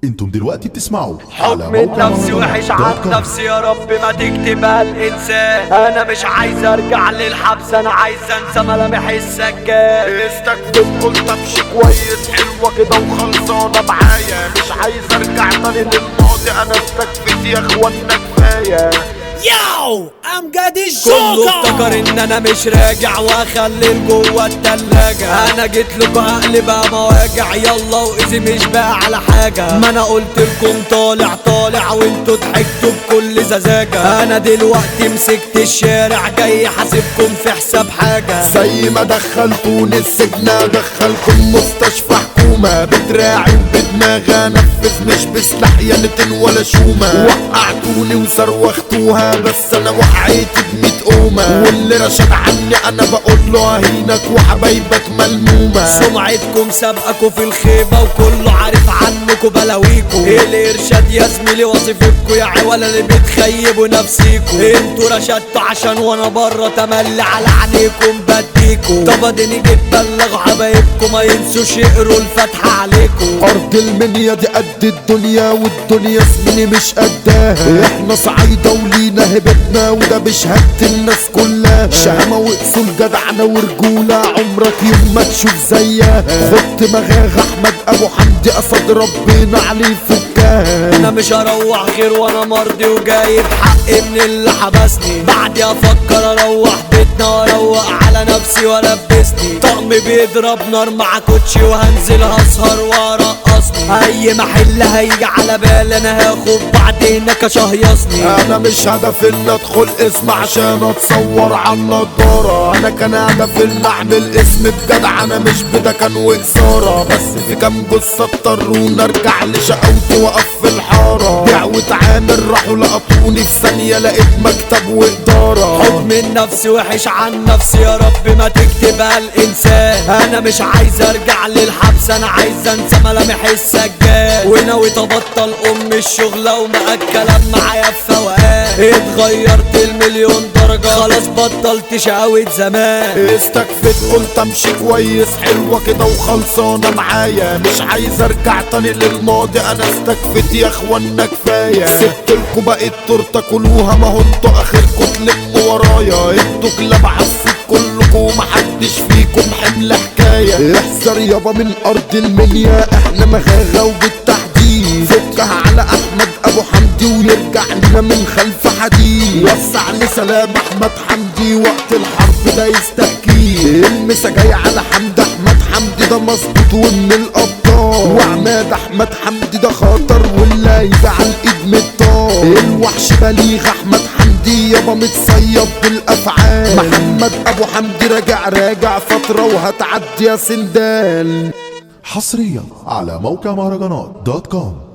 انتم دلوقتي بتسمعوا حكم النفس وحش عن نفسي، يا رب ما تكتبها الانسان. انا مش عايز ارجع للحبس، انا عايز انسى ملامح السجاد. استكفيت قلت امشي كويس، حلوه كده وخلصانه معايا. مش عايز ارجع تاني للماضي، انا استكفيت يا اخوانا كفايه. ياو امجد الجوكر كله افتكر ان انا مش راجع واخلي جوه التلاجة. انا جيت لكم هقلبها مواجع، يلا وايزي مش بقى على حاجة. ما انا قلت لكم طالع وانتوا ضحكتوا بكل سذاجة. انا دلوقتي مسكت الشارع جاي حاسبكم في حساب حاجة. زي ما دخلتوني السجن ادخلكم مستشفى حكومة. بدراعي وبدماغي انفذ مش بسلاح ينتن ولا شومة. وقعتوني وصروختوها بس انا وقعت ب100 قومة. واللي رشد عني انا بقول له اهينك وحبايبك ملمومة. سمعتكم سابقكوا في الخيبة وكله عارف عنكوا بلاويكوا. الارشاد يا زميلي وظيفتكوا يا عوالة اللي بتخيبوا نفسيكوا. انتوا رشدتوا عشان وانا بره تملي على عينيكم بديكوا. طب اديني جيت بلغ حبايبكوا ما ينسوش يقروا الفاتحة عليكوا. ارض المنيا دي قد الدنيا والدنيا زميلي مش قدها. احنا صعيدة ولينا هبتنا وده بشهادة الناس كلها. شهامة واصول جدعنة ورجولة عمرك يوم ما تشوف زيها. خد مغاغ احمد ابو حمدي قصد ربنا عليه فكها. انا مش هروح غير وانا مرضي وجايب حقي من اللي حبسني. بعدي افكر اروح بيتنا واروق على نفسي والبسني. طقم بيضرب نار مع كوتشي وهنزل هسهر وارقصني. اي محل هيجي على بالي انا هاخد بعدينك اشهيصني. انا مش هدف ان ادخل اسم عشان اتصور على النضارة. انا كان هدف ان اعمل اسم بجدع، انا مش بدكن واثارة. بس في كام جثة اضطروني ارجع لشقاوتي واقف في الحارة. بيع واتعامل راحوا لقطوني في ثانية لقيت مكتب وادارة. حكم النفس وحش عن نفسي، يا رب ما تكتبها الانسان. انا مش عايز ارجع للحبس، انا عايز انسى ملامح السجاد. وناوي تبطل الشغلة وما الكلام معايا في فوقات. اتغيرت المليون درجة خلاص بطلت شقاوة زمان. استكفيت قلت امشي كويس، حلوة كده وخلصانة معايا. مش عايز ارجع تاني للماضي، انا استكفيت يا اخوانا كفاية. سبتلكوا بقيت تورته كلوها، ما هو انتوا اخركوا تلموا ورايا. انتوا كلاب عالصيت كلكوا ومحدش فيكم حمل حكاية. احذر يابا من ارض المنيا، احنا مغاغة وبالتحديد. فكها على احمد ابو حمدي ويرجع لنا من خلف حديد. وسع لسلام احمد حمدي وقت الحرب ده يستحكي. المسا جاي على حمد احمد حمدي ده مظبوط ومن الابطال. وعماد احمد حمدي ده خطر واللي يجي على الايد مطال. الوحش بليغ احمد حمدي يابا متصيب بالافعال. محمد ابو حمدي راجع فترة وهتعدي يا سندال. حصريا على موقع مهرجانات .com.